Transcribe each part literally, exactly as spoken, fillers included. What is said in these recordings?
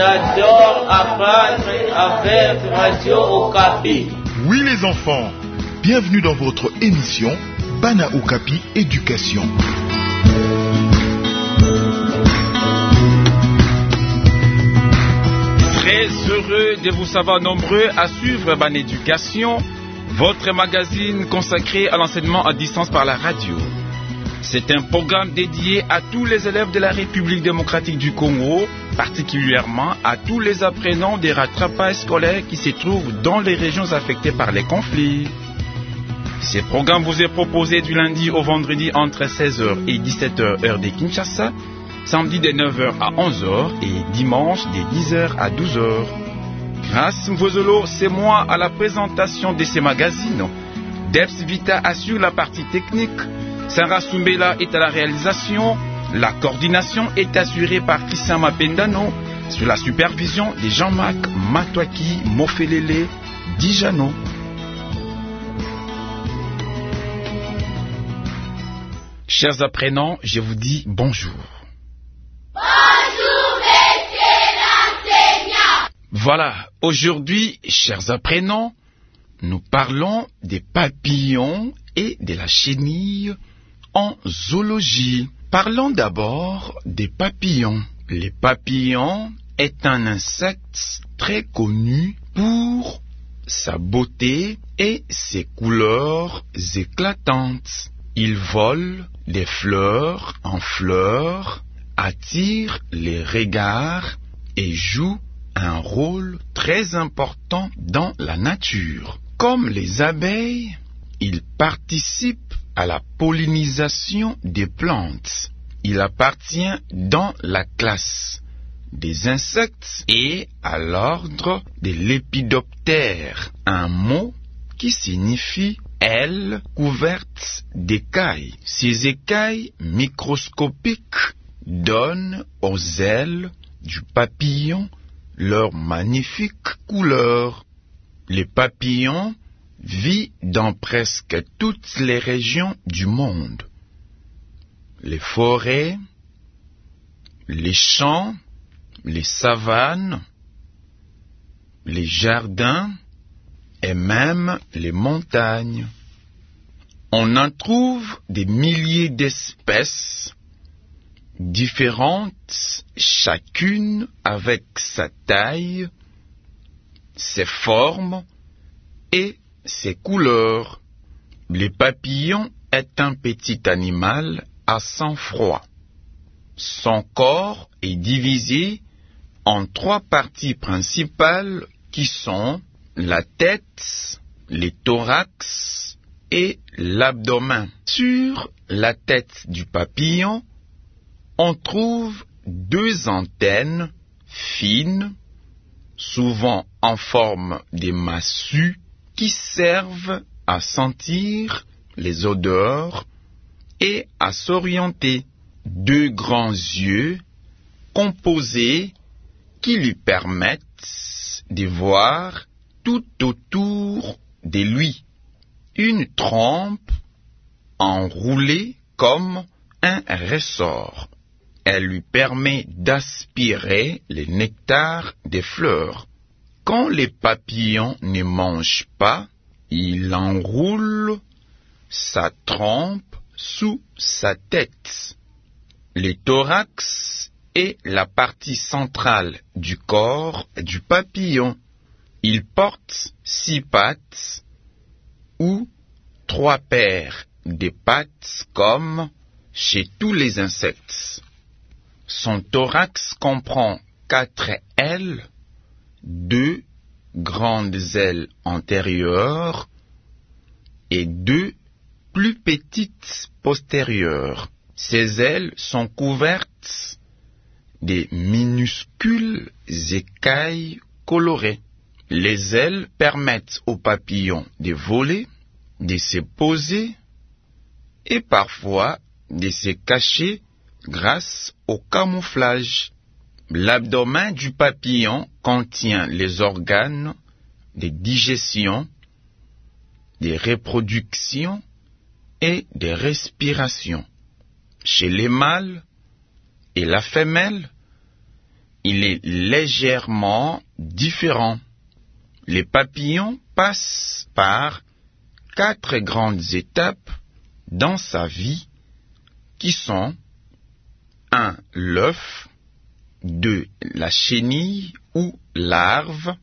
j'adore apprendre avec Radio Okapi. Oui les enfants, bienvenue dans votre émission Bana Okapi Éducation. Très heureux de vous savoir nombreux à suivre Bana Éducation, votre magazine consacré à l'enseignement à distance par la radio. C'est un programme dédié à tous les élèves de la République démocratique du Congo, particulièrement à tous les apprenants des rattrapages scolaires qui se trouvent dans les régions affectées par les conflits. Ce programme vous est proposé du lundi au vendredi entre seize heures et dix-sept heures heure de Kinshasa, samedi de neuf heures à onze heures et dimanche de dix heures à douze heures. Grâce Mvozolo, c'est moi à la présentation de ces magazines. Debs Vita assure la partie technique. Sarah Soumbela est à la réalisation. La coordination est assurée par Christian Mapendano sous la supervision de Jean-Marc Matouaki Mofelele Dijano. Chers apprenants, je vous dis bonjour. Bonjour, monsieur l'enseignant. Voilà, aujourd'hui, chers apprenants, nous parlons des papillons et de la chenille en zoologie. Parlons d'abord des papillons. Les papillons est un insecte très connu pour sa beauté et ses couleurs éclatantes. Il vole des fleurs en fleurs, attire les regards et joue un rôle très important dans la nature. Comme les abeilles, il participe à la pollinisation des plantes. Il appartient dans la classe des insectes et à l'ordre des lépidoptères, un mot qui signifie aile couverte d'écailles. Ces écailles microscopiques donnent aux ailes du papillon leur magnifique couleur. Les papillons vivent dans presque toutes les régions du monde. Les forêts, les champs, les savanes, les jardins et même les montagnes. On en trouve des milliers d'espèces différentes, chacune avec sa taille, ses formes et ses couleurs. Le papillon est un petit animal à sang froid. Son corps est divisé en trois parties principales qui sont la tête, le thorax et l'abdomen. Sur la tête du papillon, on trouve deux antennes fines, souvent en forme de massue, qui servent à sentir les odeurs et à s'orienter. Deux grands yeux composés qui lui permettent de voir tout autour de lui. Une trompe enroulée comme un ressort. Elle lui permet d'aspirer le nectar des fleurs. Quand les papillons ne mangent pas, il enroule sa trompe sous sa tête. Le thorax est la partie centrale du corps du papillon. Il porte six pattes ou trois paires de pattes comme chez tous les insectes. Son thorax comprend quatre ailes, deux grandes ailes antérieures et deux plus petites postérieures. Ces ailes sont couvertes de minuscules écailles colorées. Les ailes permettent aux papillons de voler, de se poser et parfois de se cacher grâce au camouflage. L'abdomen du papillon contient les organes de digestion, de reproduction et de respiration. Chez les mâles et la femelle, il est légèrement différent. Les papillons passent par quatre grandes étapes dans sa vie qui sont un l'œuf, deux la chenille ou larve,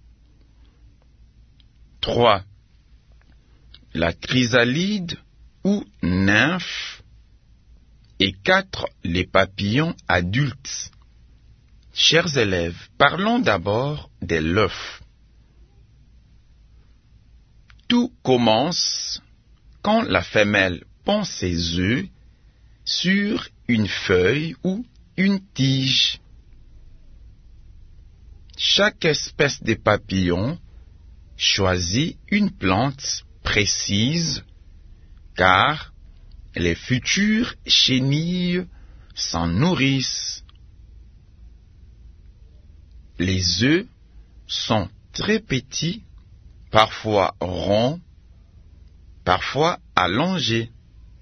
trois la chrysalide ou nymphe, et quatre les papillons adultes. Chers élèves, parlons d'abord de l'œuf. Tout commence quand la femelle pond ses œufs sur une feuille ou une tige. Chaque espèce de papillon choisit une plante précise car les futures chenilles s'en nourrissent. Les œufs sont très petits, parfois ronds, parfois allongés.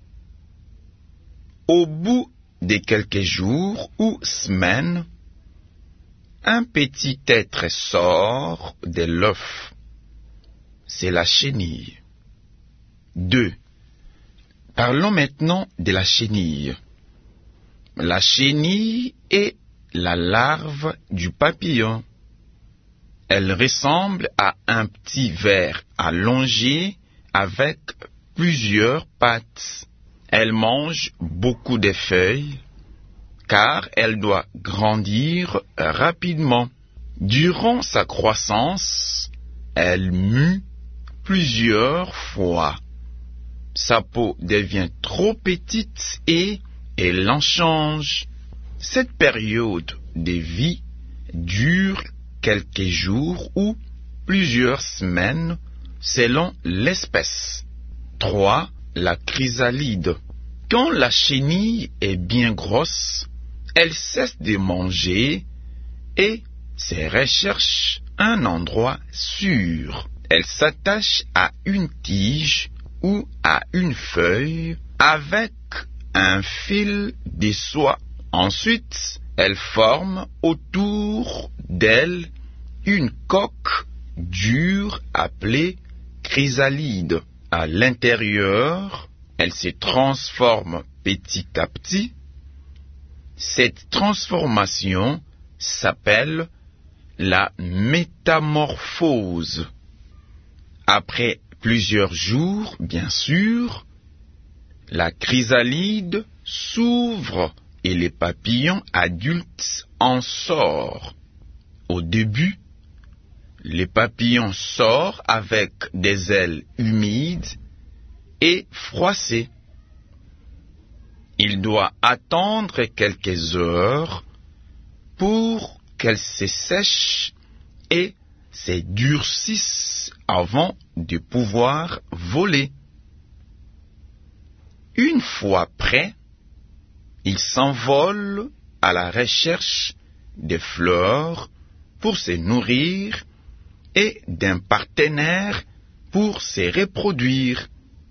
Au bout de quelques jours ou semaines, un petit être sort de l'œuf. C'est la chenille. deux. Parlons maintenant de la chenille. La chenille est la larve du papillon. Elle ressemble à un petit ver allongé avec plusieurs pattes. Elle mange beaucoup de feuilles car elle doit grandir rapidement. Durant sa croissance, elle mue plusieurs fois. Sa peau devient trop petite et elle en change. Cette période de vie dure quelques jours ou plusieurs semaines selon l'espèce. trois. La chrysalide. Quand la chenille est bien grosse, elle cesse de manger et se recherche un endroit sûr. Elle s'attache à une tige ou à une feuille avec un fil de soie. Ensuite, elle forme autour d'elle une coque dure appelée chrysalide. À l'intérieur, elle se transforme petit à petit. Cette transformation s'appelle la métamorphose. Après plusieurs jours, bien sûr, la chrysalide s'ouvre et les papillons adultes en sortent. Au début, les papillons sortent avec des ailes humides et froissées. Il doit attendre quelques heures pour qu'elles se sèchent et se durcissent avant de pouvoir voler. Une fois prêts, ils s'envolent à la recherche des fleurs pour se nourrir et d'un partenaire pour se reproduire.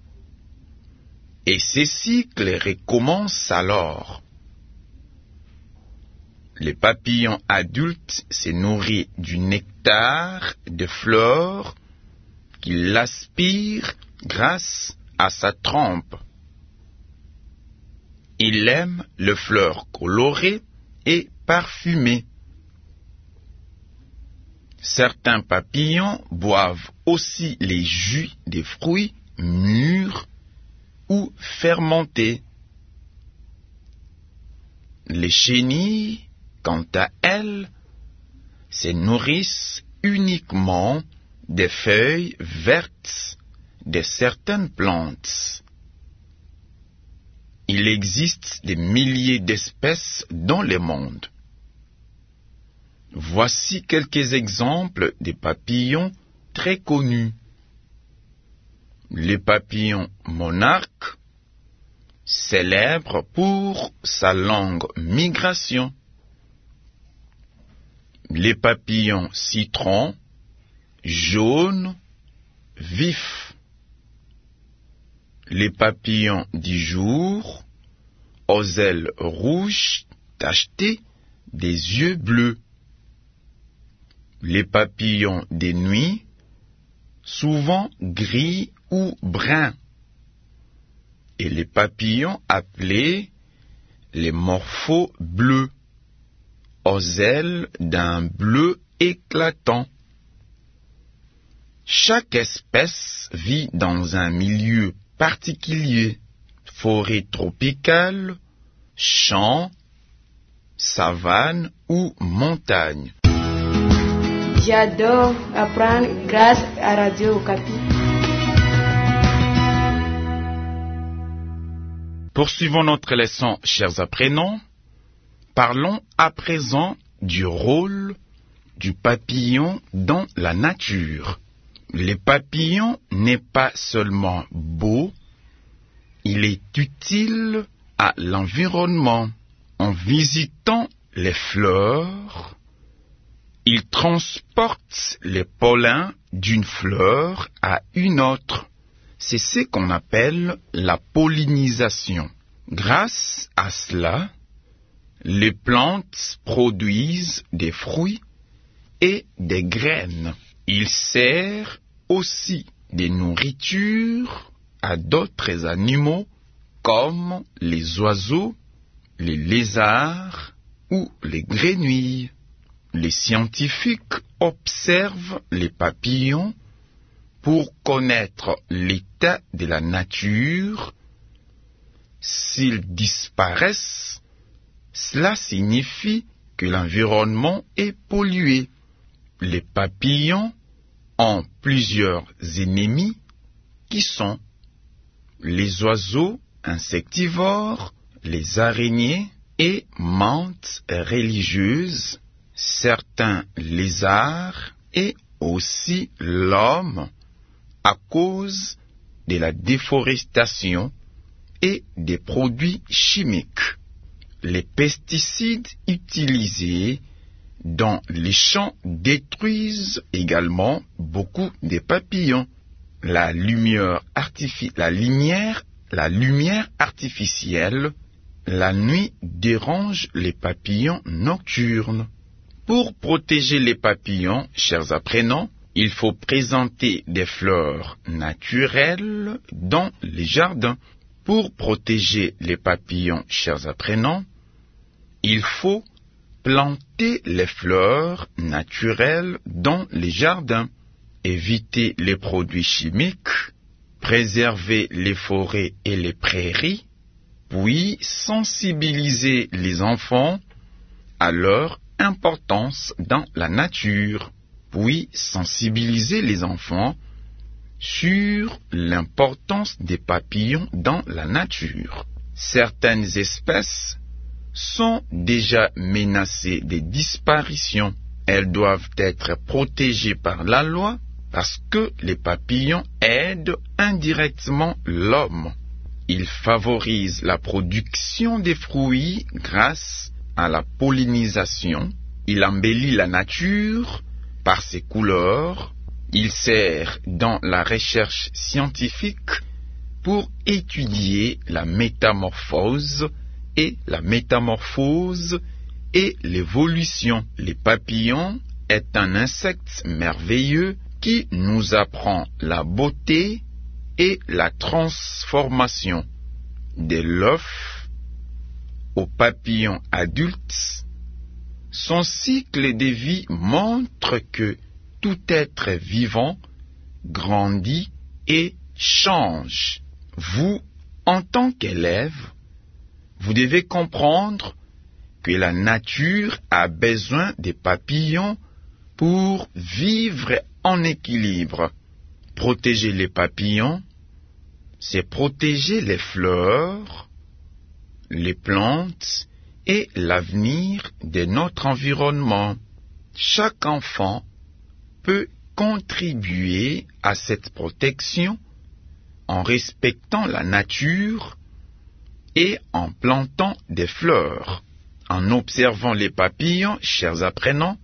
Et ce cycle recommence alors. Les papillons adultes se nourrissent du nectar de fleurs qu'il aspire grâce à sa trempe. Il aime les fleurs colorées et parfumées. Certains papillons boivent aussi les jus des fruits mûrs ou fermentés. Les chenilles, quant à elles, se nourrissent uniquement des feuilles vertes de certaines plantes. Il existe des milliers d'espèces dans le monde. Voici quelques exemples de papillons très connus. Le papillon monarque, célèbre pour sa longue migration. Les papillons citron, jaune, vif. Les papillons du jour, aux ailes rouges tachetées, des yeux bleus. les papillons des nuits, souvent gris ou bruns, et les papillons appelés les morphos bleus, aux ailes d'un bleu éclatant. Chaque espèce vit dans un milieu particulier, forêt tropicale, champs, savane ou montagne. J'adore apprendre grâce à Radio Okapi. Poursuivons notre leçon, chers apprenants. Parlons à présent du rôle du papillon dans la nature. Le papillon n'est pas seulement beau, il est utile à l'environnement. En visitant les fleurs, il transporte les pollens d'une fleur à une autre. C'est ce qu'on appelle la pollinisation. Grâce à cela, les plantes produisent des fruits et des graines. Il sert aussi de nourriture à d'autres animaux comme les oiseaux, les lézards ou les grenouilles. Les scientifiques observent les papillons pour connaître l'état de la nature. S'ils disparaissent, cela signifie que l'environnement est pollué. Les papillons ont plusieurs ennemis qui sont les oiseaux insectivores, les araignées et mantes religieuses, certains lézards et aussi l'homme à cause de la déforestation et des produits chimiques. Les pesticides utilisés dans les champs détruisent également beaucoup de papillons. La lumière, artifi- la lumière, la lumière artificielle, la nuit dérange les papillons nocturnes. Pour protéger les papillons, chers apprenants, il faut présenter des fleurs naturelles dans les jardins. Pour protéger les papillons, chers apprenants, il faut planter les fleurs naturelles dans les jardins, éviter les produits chimiques, préserver les forêts et les prairies, puis sensibiliser les enfants à leur importance dans la nature, puis sensibiliser les enfants sur l'importance des papillons dans la nature. Certaines espèces sont déjà menacées de disparition. Elles doivent être protégées par la loi parce que les papillons aident indirectement l'homme. Ils favorisent la production des fruits grâce à la pollinisation. Il embellit la nature par ses couleurs. Il sert dans la recherche scientifique pour étudier la métamorphose et la métamorphose et l'évolution. Les papillons est un insecte merveilleux qui nous apprend la beauté et la transformation de l'œuf au papillon adulte. Son cycle de vie montre que tout être vivant grandit et change. Vous, en tant qu'élève, vous devez comprendre que la nature a besoin des papillons pour vivre en équilibre. Protéger les papillons, c'est protéger les fleurs, les plantes et l'avenir de notre environnement. Chaque enfant peut contribuer à cette protection en respectant la nature et en plantant des fleurs. En observant les papillons, chers apprenants,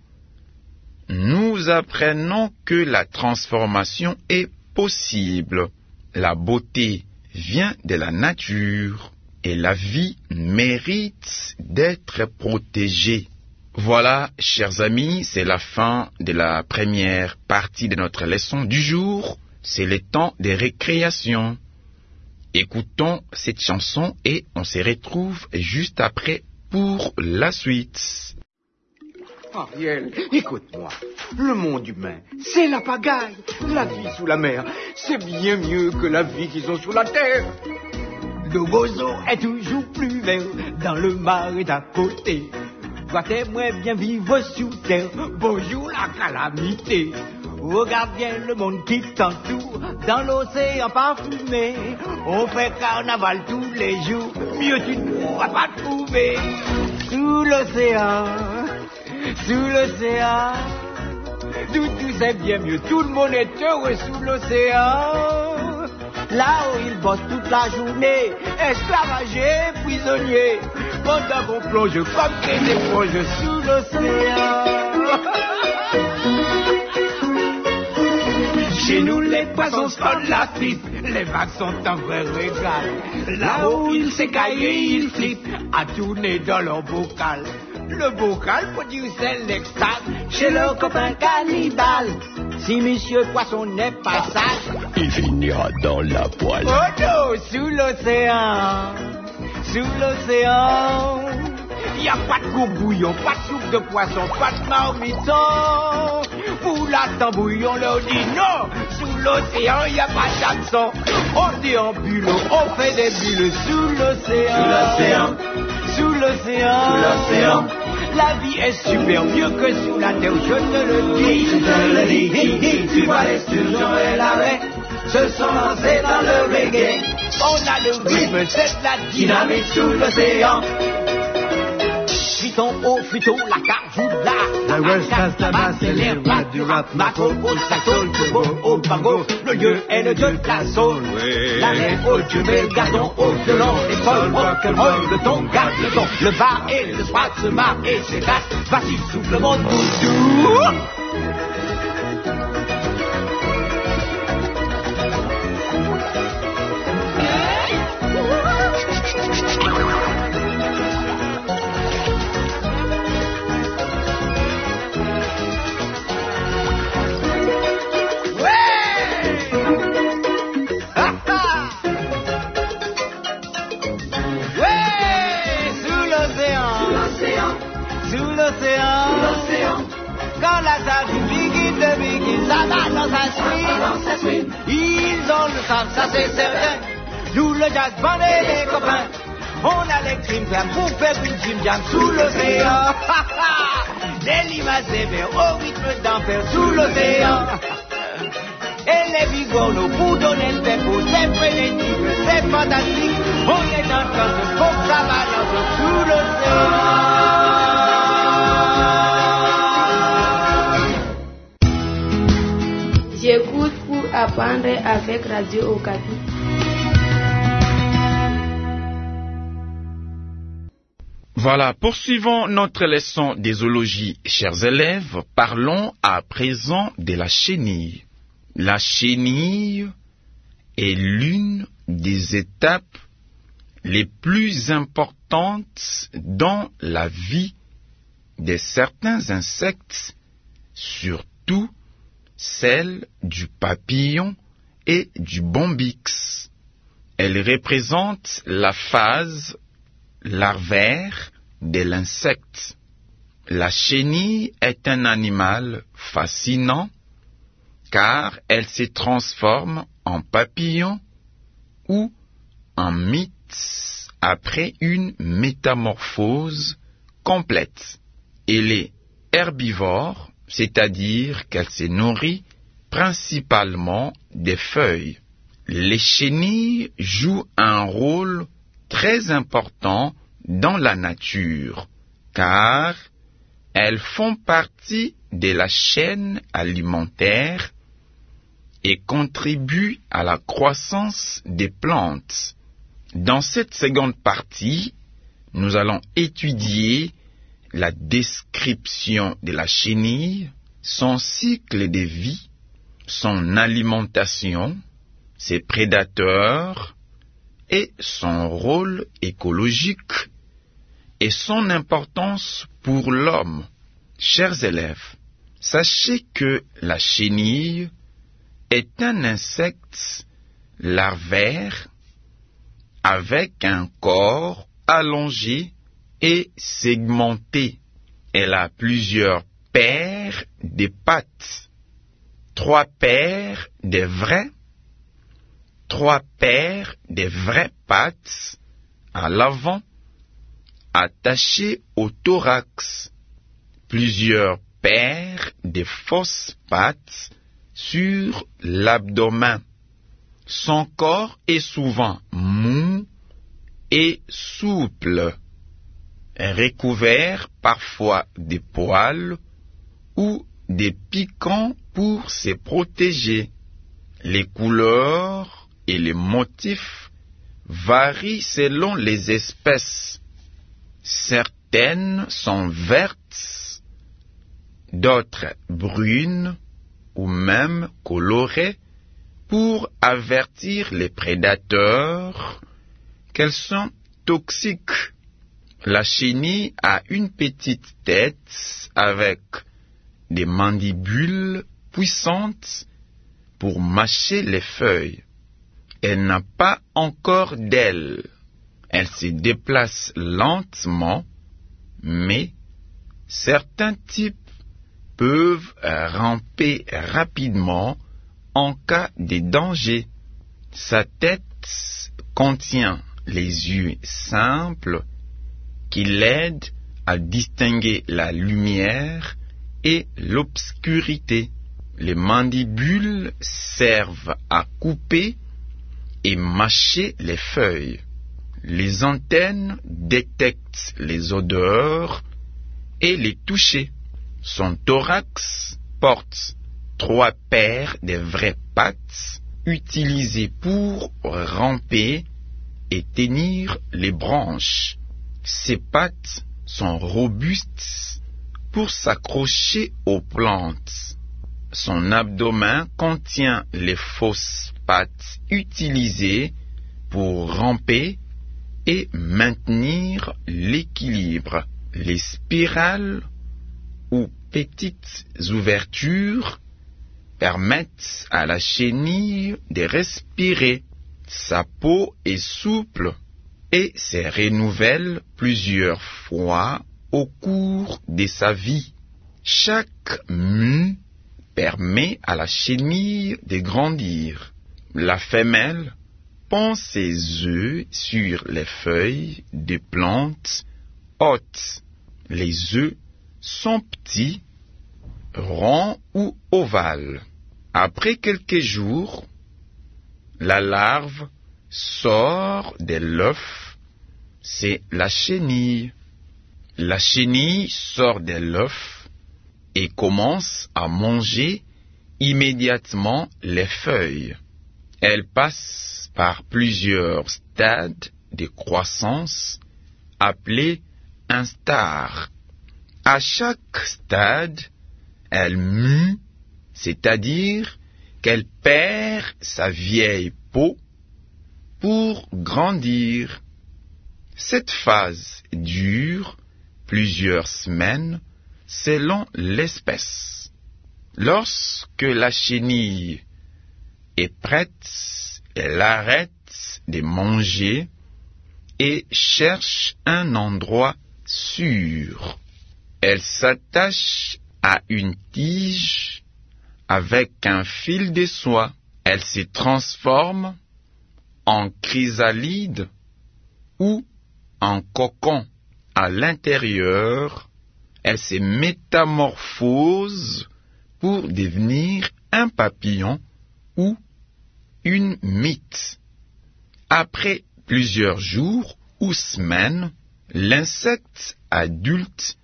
nous apprenons que la transformation est possible. La beauté vient de la nature et la vie mérite d'être protégée. Voilà, chers amis, c'est la fin de la première partie de notre leçon du jour. C'est le temps des récréations. Écoutons cette chanson et on se retrouve juste après pour la suite. Ariel, écoute-moi. Le monde humain, c'est la pagaille. La vie sous la mer, c'est bien mieux que la vie qu'ils ont sur la terre. Le roseau est toujours plus vert dans le marais d'à côté. Toi t'aimerais bien vivre sous terre. Bonjour la calamité. Regarde bien le monde qui t'entoure dans l'océan parfumé. On fait carnaval tous les jours. Mieux tu ne pourras pas trouver. Sous l'océan, sous l'océan, tout, tout c'est bien mieux. Tout le monde est heureux sous l'océan. Là où ils bossent toute la journée, esclavagés, prisonniers, pendant qu'on plonge comme des éponges sous l'océan. Chez nous, les poissons se la pipe, les vagues sont un vrai régal. Là-haut, ils s'écaillent et ils flippent, à tourner dans leur bocal. Le bocal produit l'extase chez leurs copains cannibales. Si monsieur poisson n'est pas sage, il finira dans la poêle. Oh non, sous l'océan, sous l'océan, y a pas de courbouillon, pas de soupe de poisson, pas de marmiton. Pour la tambouille, on leur dit non. Sous l'océan, y a pas d'hameçon. On déambule, on fait des bulles sous l'océan. Sous l'océan, sous l'océan, la vie est super mieux que sous la terre, je te le dis, je te le dis. Tu vois l'excursion et l'arrêt se sont lancés dans le reggae. On a le rythme, c'est de la dynamique sous l'océan. Futon, oh, futon, la cajoula. La West Coast, la basse, c'est les rats du rap. Macro, au saxol, turbo, au bango. Le lieu est le dieu de la soul. L'arrêt au jumel, le gardon au violon. Les folles, rock'n'roll, le ton, garde le ton. Le bar et le soir se marre et s'éclate. Vas-y, souffle le monde doudou. Quand la table begin de begin, ça balance à swing. Ils ont le sang, ça c'est certain. Nous le jazz band et les copains, on a les crimes pour faire une gym jam sous l'océan. Les limaces sévères au rythme d'enfer sous l'océan. Et les bigolos pour donner le tempo, c'est frénétique, c'est fantastique. On est en train de faut que ça balance sous l'océan. J'écoute pour apprendre avec Radio Okapi. Voilà, poursuivons notre leçon de zoologie, chers élèves. Parlons à présent de la chenille. La chenille est l'une des étapes les plus importantes dans la vie de certains insectes, surtout celle du papillon et du bombyx. Elle représente la phase larvaire de l'insecte. La chenille est un animal fascinant car elle se transforme en papillon ou en mythe après une métamorphose complète. Elle est herbivore, c'est-à-dire qu'elle se nourrit principalement des feuilles. Les chenilles jouent un rôle très important dans la nature, car elles font partie de la chaîne alimentaire et contribuent à la croissance des plantes. Dans cette seconde partie, nous allons étudier la description de la chenille, son cycle de vie, son alimentation, ses prédateurs et son rôle écologique et son importance pour l'homme. Chers élèves, sachez que la chenille est un insecte larvaire avec un corps allongé et segmenté. Elle a plusieurs paires de pattes, trois paires de vraies, trois paires de vraies pattes à l'avant, attachées au thorax, plusieurs paires de fausses pattes sur l'abdomen. Son corps est souvent mou et souple, recouvert parfois de poils ou des piquants pour se protéger. Les couleurs et les motifs varient selon les espèces. Certaines sont vertes, d'autres brunes ou même colorées pour avertir les prédateurs qu'elles sont toxiques. La chenille a une petite tête avec des mandibules puissantes pour mâcher les feuilles. Elle n'a pas encore d'ailes. Elle se déplace lentement, mais certains types peuvent ramper rapidement en cas de danger. Sa tête contient les yeux simples qui l'aident à distinguer la lumière et l'obscurité. Les mandibules servent à couper et mâcher les feuilles. Les antennes détectent les odeurs et les toucher. Son thorax porte trois paires de vraies pattes utilisées pour ramper et tenir les branches. Ses pattes sont robustes pour s'accrocher aux plantes. Son abdomen contient les fausses pattes utilisées pour ramper et maintenir l'équilibre. Les spirales ou petites ouvertures permettent à la chenille de respirer. Sa peau est souple et se renouvelle plusieurs fois au cours de sa vie. Chaque mue permet à la chenille de grandir. La femelle pond ses œufs sur les feuilles des plantes hautes. Les œufs sont petits, ronds ou ovales. Après quelques jours, la larve sort de l'œuf. C'est la chenille. La chenille sort de l'œuf et commence à manger immédiatement les feuilles. Elle passe par plusieurs stades de croissance appelés instars. À chaque stade, elle mue, c'est-à-dire qu'elle perd sa vieille peau pour grandir. Cette phase dure plusieurs semaines selon l'espèce. Lorsque la chenille est prête, elle arrête de manger et cherche un endroit sûr. Elle s'attache à une tige avec un fil de soie. Elle se transforme en chrysalide ou en cocon. À l'intérieur, elle se métamorphose pour devenir un papillon ou une mite. Après plusieurs jours ou semaines, l'insecte adulte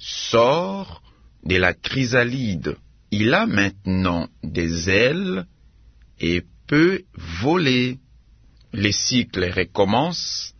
sort de la chrysalide. Il a maintenant des ailes et peut voler. Le cycle recommence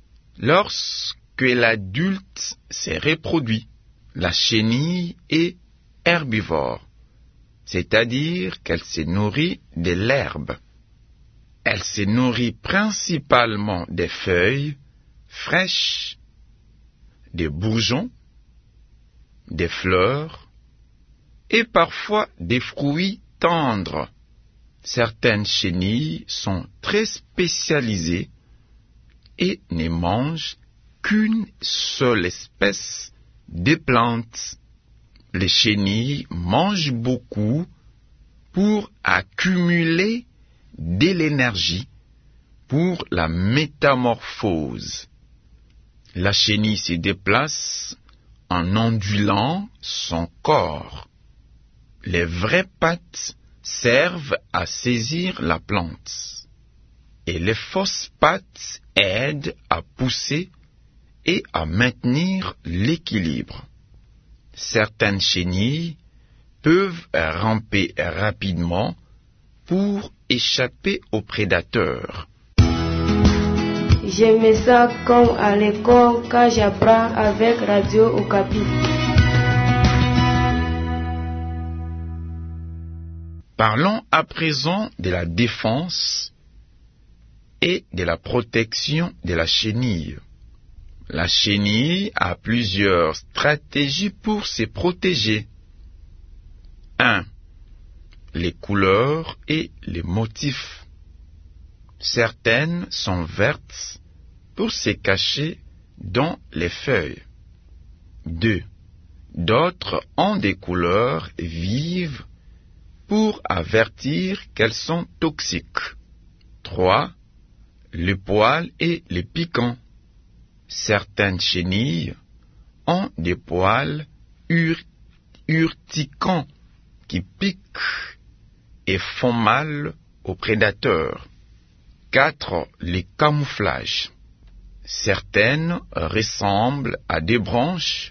lorsque l'adulte s'est reproduit. La chenille est herbivore, c'est-à-dire qu'elle se nourrit de l'herbe. Elle se nourrit principalement des feuilles fraîches, des bourgeons des fleurs et parfois des fruits tendres. Certaines chenilles sont très spécialisées et ne mangent qu'une seule espèce de plantes. Les chenilles mangent beaucoup pour accumuler de l'énergie pour la métamorphose. La chenille se déplace en ondulant son corps. Les vraies pattes servent à saisir la plante et les fausses pattes aident à pousser et à maintenir l'équilibre. Certaines chenilles peuvent ramper rapidement pour échapper aux prédateurs. Je me sens comme à l'école quand j'apprends avec Radio Okapi. Parlons à présent de la défense et de la protection de la chenille. La chenille a plusieurs stratégies pour se protéger. un. Les couleurs et les motifs. Certaines sont vertes pour se cacher dans les feuilles. deux. D'autres ont des couleurs vives pour avertir qu'elles sont toxiques. trois. Les poils et les piquants. Certaines chenilles ont des poils ur- urticants qui piquent et font mal aux prédateurs. quatre. Les camouflages. Certaines ressemblent à des branches,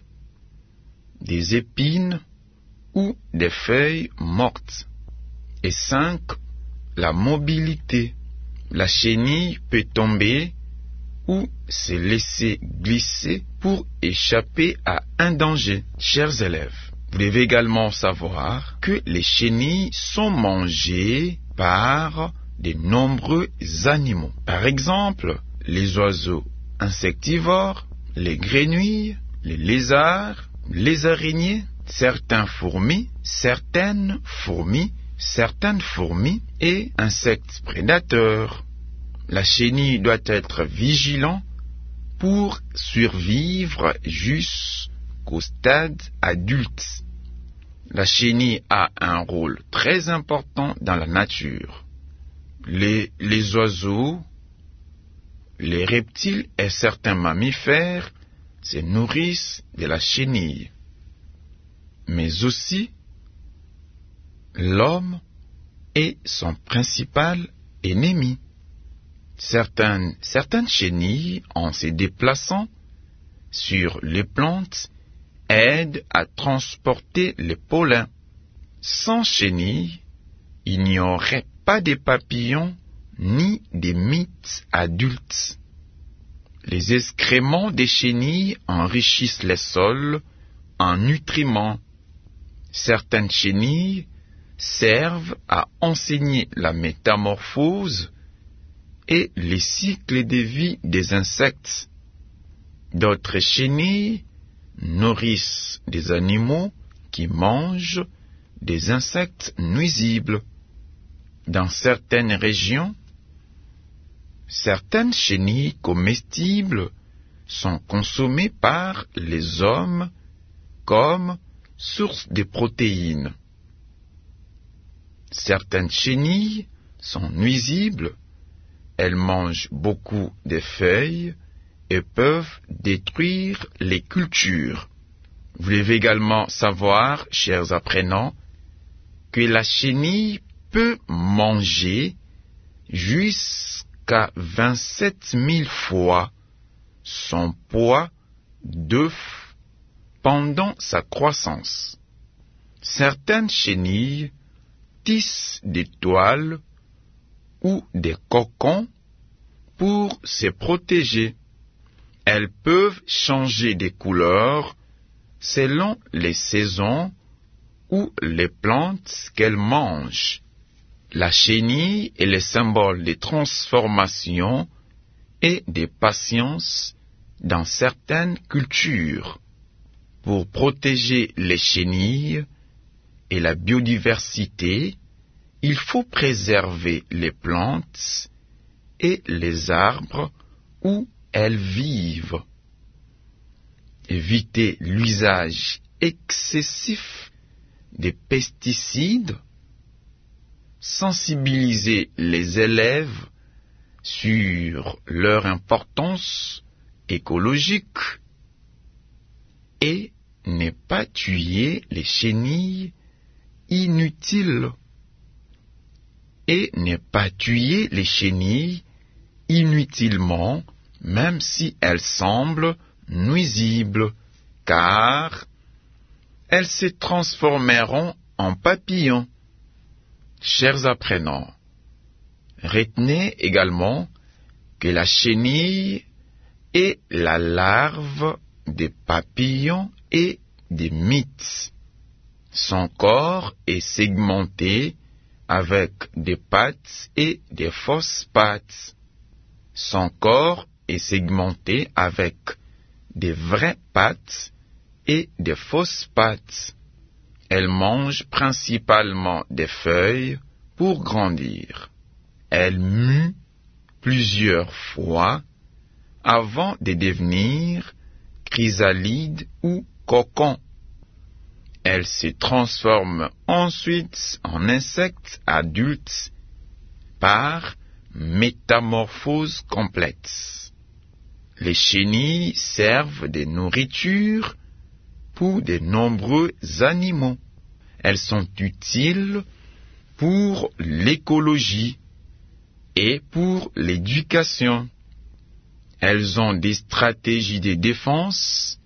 des épines ou des feuilles mortes. Et cinq. La mobilité. La chenille peut tomber ou se laisser glisser pour échapper à un danger. Chers élèves, vous devez également savoir que les chenilles sont mangées par de nombreux animaux. Par exemple, les oiseaux insectivores, les grenouilles, les lézards, les araignées, certaines fourmis, certaines fourmis, certaines fourmis et insectes prédateurs. La chenille doit être vigilante pour survivre jusqu'au stade adulte. La chenille a un rôle très important dans la nature. Les, les oiseaux, les reptiles et certains mammifères se nourrissent de la chenille. Mais aussi, l'homme est son principal ennemi. Certaines, certaines chenilles, en se déplaçant sur les plantes, aident à transporter le pollen. Sans chenilles, il n'y aurait pas de papillons ni de mythes adultes. Les excréments des chenilles enrichissent les sols en nutriments. Certaines chenilles servent à enseigner la métamorphose et les cycles de vie des insectes. D'autres chenilles nourrissent des animaux qui mangent des insectes nuisibles. Dans certaines régions, certaines chenilles comestibles sont consommées par les hommes comme source de protéines. Certaines chenilles sont nuisibles. Elles mangent beaucoup de feuilles et peuvent détruire les cultures. Vous devez également savoir, chers apprenants, que la chenille peut manger jusqu'à vingt-sept mille fois son poids d'œuf pendant sa croissance. Certaines chenilles tissent des toiles ou des cocons pour se protéger. Elles peuvent changer de couleur selon les saisons ou les plantes qu'elles mangent. La chenille est le symbole de transformation et de patience dans certaines cultures. pour protéger les chenilles et la biodiversité, il faut préserver les plantes et les arbres où elles vivent. Éviter l'usage excessif des pesticides, sensibiliser les élèves sur leur importance écologique et ne pas tuer les chenilles inutiles. Et ne pas tuer les chenilles inutilement, même si elles semblent nuisibles, car elles se transformeront en papillons. Chers apprenants, retenez également que la chenille est la larve des papillons et des mites. Son corps est segmenté avec des pattes et des fausses pattes. Son corps est segmenté avec des vraies pattes et des fausses pattes. Elle mange principalement des feuilles pour grandir. Elle mue plusieurs fois avant de devenir chrysalide ou cocon. Elle se transforme ensuite en insecte adulte par métamorphose complète. Les chenilles servent de nourriture pour de nombreux animaux. Elles sont utiles pour l'écologie et pour l'éducation. Elles ont des stratégies de défense,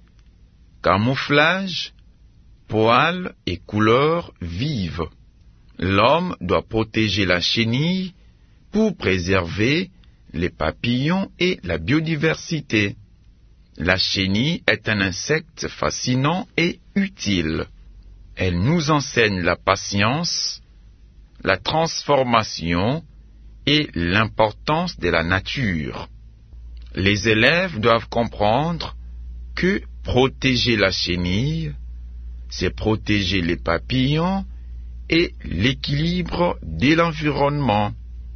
camouflage, poils et couleurs vives. L'homme doit protéger la chenille pour préserver les papillons et la biodiversité. La chenille est un insecte fascinant et utile. Elle nous enseigne la patience, la transformation et l'importance de la nature. Les élèves doivent comprendre que protéger la chenille, c'est protéger les papillons et l'équilibre de l'environnement.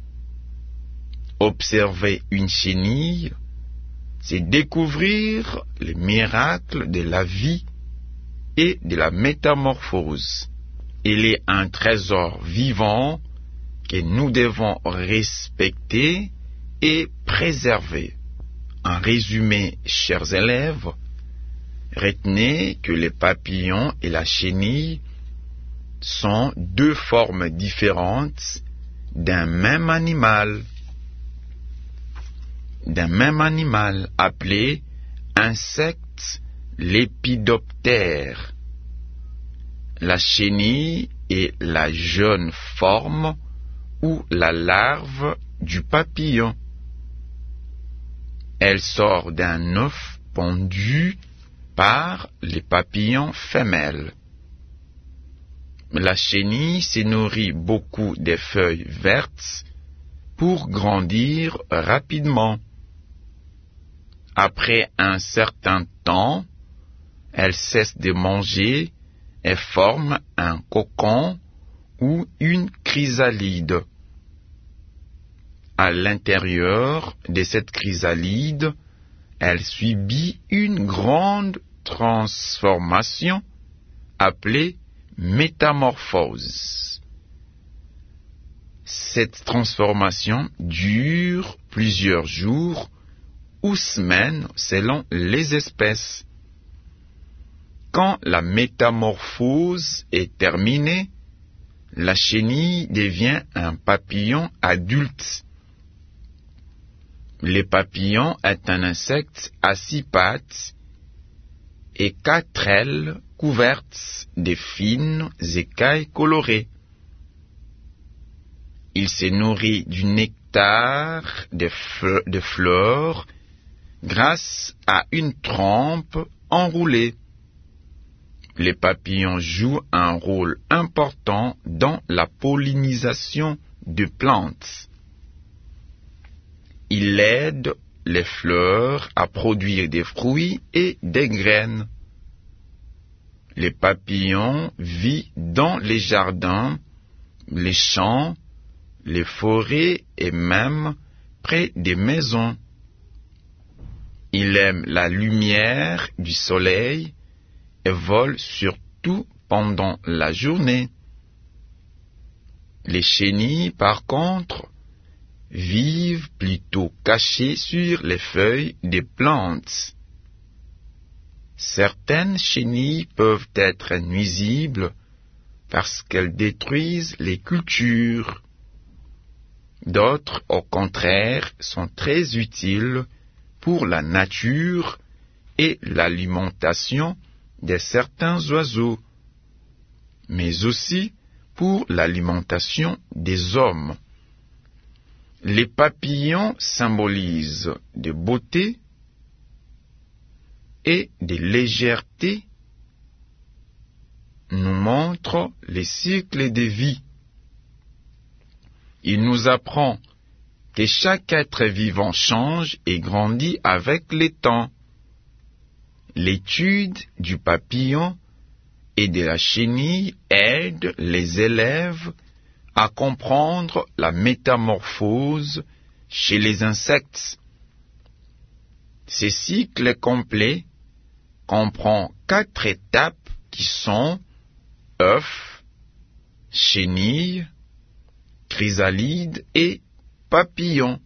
Observer une chenille, c'est découvrir les miracles de la vie et de la métamorphose. Il est un trésor vivant que nous devons respecter et préserver. En résumé, chers élèves, retenez que les papillons et la chenille sont deux formes différentes d'un même animal, d'un même animal appelé insecte lépidoptère. La chenille est la jeune forme ou la larve du papillon. Elle sort d'un œuf pondu par les papillons femelles. La chenille se nourrit beaucoup des feuilles vertes pour grandir rapidement. Après un certain temps, elle cesse de manger et forme un cocon ou une chrysalide. À l'intérieur de cette chrysalide, elle subit une grande transformation appelée métamorphose. Cette transformation dure plusieurs jours ou semaines selon les espèces. Quand la métamorphose est terminée, la chenille devient un papillon adulte. Le papillon est un insecte à six pattes et quatre ailes couvertes de fines écailles colorées. Il se nourrit du nectar de, fe- de fleurs grâce à une trempe enroulée. Les papillons jouent un rôle important dans la pollinisation de plantes. Ils aident les fleurs à produire des fruits et des graines. Les papillons vivent dans les jardins, les champs, les forêts et même près des maisons. Il aime la lumière du soleil et vole surtout pendant la journée. Les chenilles, par contre, vivent plutôt cachées sur les feuilles des plantes. Certaines chenilles peuvent être nuisibles parce qu'elles détruisent les cultures. D'autres, au contraire, sont très utiles pour la nature et l'alimentation de certains oiseaux, mais aussi pour l'alimentation des hommes. Les papillons symbolisent de beauté et de légèreté, nous montrent les cycles de vie. Il nous apprend que chaque être vivant change et grandit avec le temps. L'étude du papillon et de la chenille aide les élèves à comprendre la métamorphose chez les insectes. Ce cycle complet comprend quatre étapes qui sont œuf, chenille, chrysalide et papillon.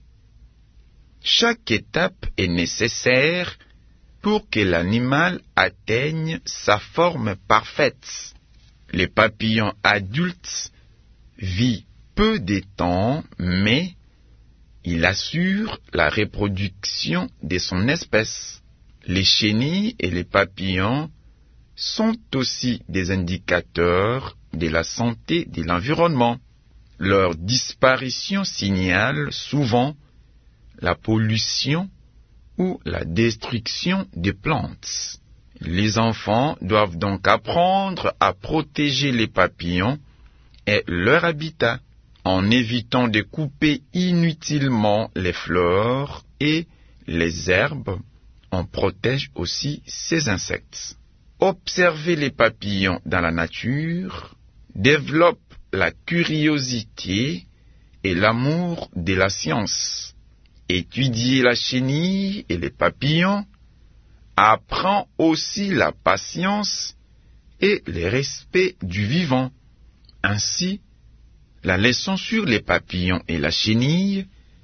Chaque étape est nécessaire pour que l'animal atteigne sa forme parfaite. Les papillons adultes vivent peu de temps, mais il assure la reproduction de son espèce. Les chenilles et les papillons sont aussi des indicateurs de la santé de l'environnement. Leur disparition signale souvent la pollution ou la destruction des plantes. Les enfants doivent donc apprendre à protéger les papillons et leur habitat en évitant de couper inutilement les fleurs et les herbes. On protège aussi ces insectes. Observer les papillons dans la nature développe la curiosité et l'amour de la science. Étudier la chenille et les papillons apprend aussi la patience et le respect du vivant. Ainsi, la leçon sur les papillons et la chenille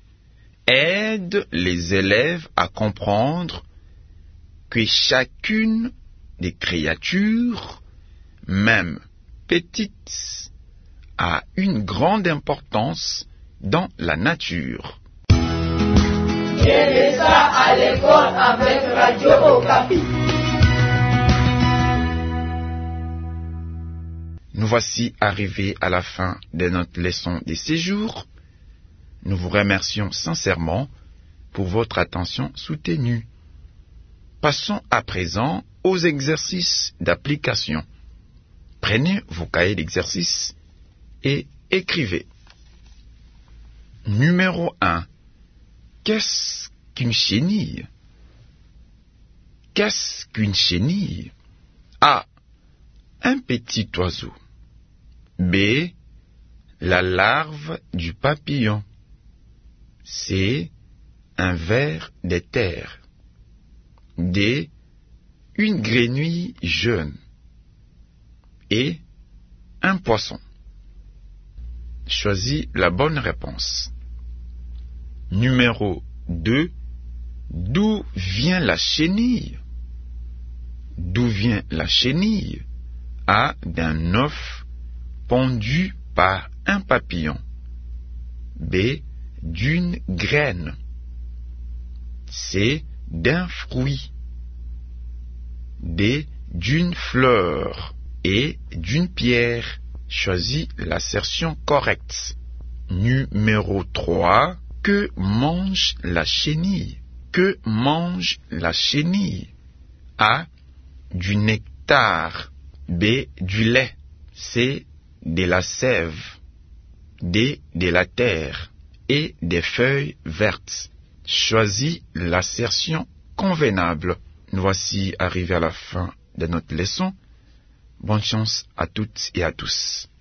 aide les élèves à comprendre que chacune des créatures, même petites, a une grande importance dans la nature. J'ai ça à l'école avec Radio Okapi. Nous voici arrivés à la fin de notre leçon de séjour. Nous vous remercions sincèrement pour votre attention soutenue. Passons à présent aux exercices d'application. Prenez vos cahiers d'exercices et écrivez. Numéro un. Qu'est-ce qu'une chenille? Qu'est-ce qu'une chenille? A. Un petit oiseau. B. La larve du papillon. C. Un ver de terre. D. Une grenouille jeune. Et un poisson. Choisis la bonne réponse. Numéro deux. D'où vient la chenille? D'où vient la chenille? A. D'un œuf pondu par un papillon. B. D'une graine. C. D'un fruit. D. D'une fleur. Et d'une pierre. Choisis l'assertion correcte. Numéro trois. Que mange la chenille? Que mange la chenille? A. Du nectar. B. Du lait. C. De la sève. D. De la terre. Et des feuilles vertes. Choisis l'assertion convenable. Nous voici arrivés à la fin de notre leçon. Bonne chance à toutes et à tous.